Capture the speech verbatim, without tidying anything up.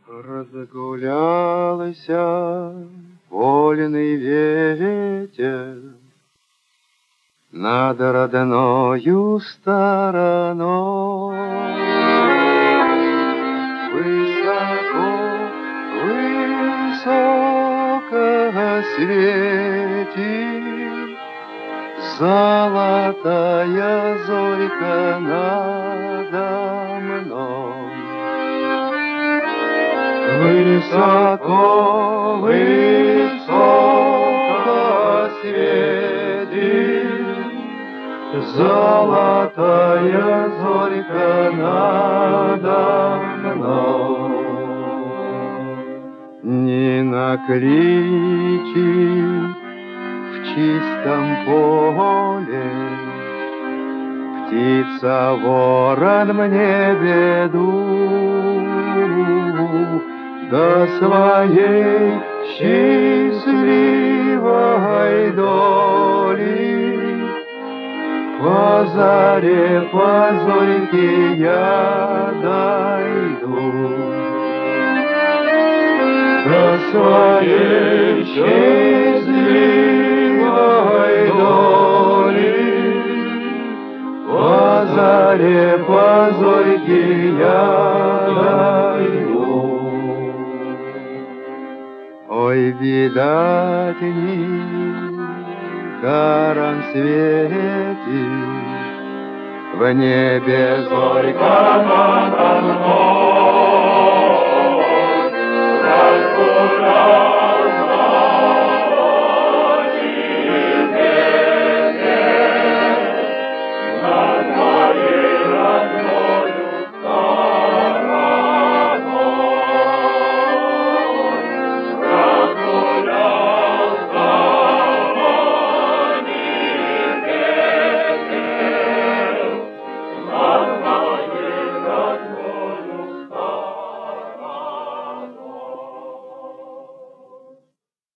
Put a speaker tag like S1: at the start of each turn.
S1: Разгулялся вольный ветер над родною стороной. Высоко, высоко светит золотая зорька надо мной. Высоко, высоко светит золотая зорька надо мной. Не накличет в чистом поле птица ворон мне беду, до своей счастливой доли по заре, по зорьке я дойду. До своей счастливой доли по заре, по зорьке я дойду. Ой, видать, недаром светит в небе зорька надо мной.